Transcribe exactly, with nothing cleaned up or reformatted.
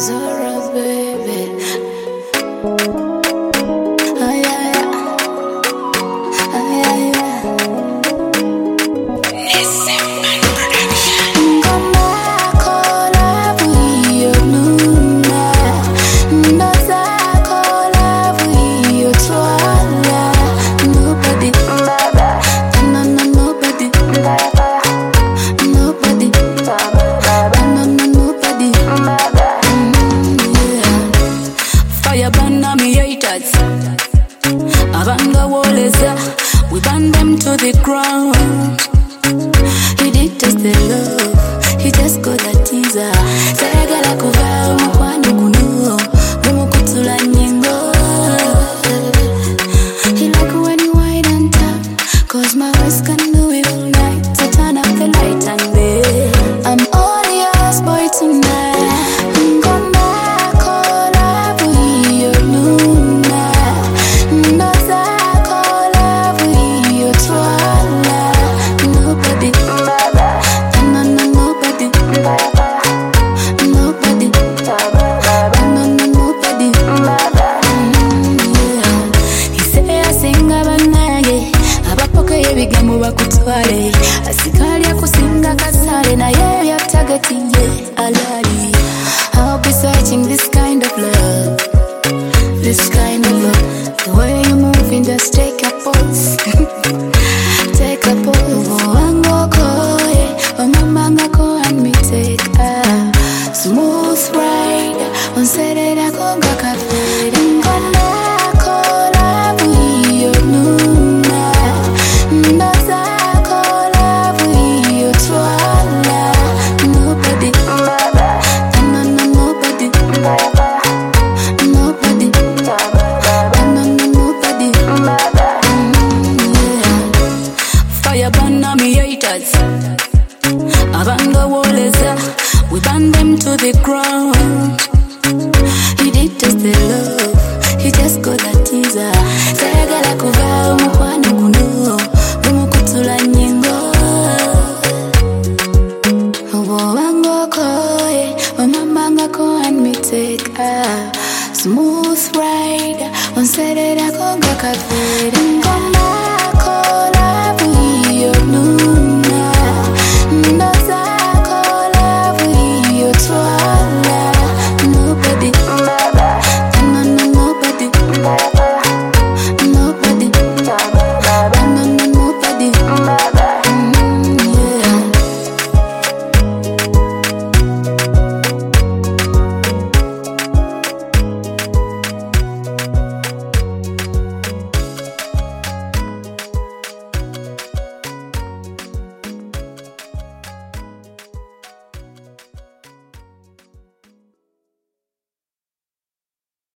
Zora, baby. Oh, yeah, yeah. Oh, yeah, yeah. Ngoma yako love hiyo nuna, ndo zako love hiyo twala. Nobody, no, no, nobody, nobody, no, no, nobody. Fire burn on me haters. Abanga woleza, we burn them to the ground. He did test the love, he just got a teaser. Sayagala kuva umukwano kuno, umukutula nyingo. He like when you wide and tap, cause my voice can do it all night. So turn up the light and day, I'm all yours boy tonight. Ebigambo bakutwale asikali akusinga kasale naye byatagatinye alali. I'll be searching this kind of love, this kind of love. The way you moving, just take a pause. Take a pause. Wangoko, wamamangako and me take a smooth ride. On Saturday, konga cafe. Abanga woleza, we burn them to the ground.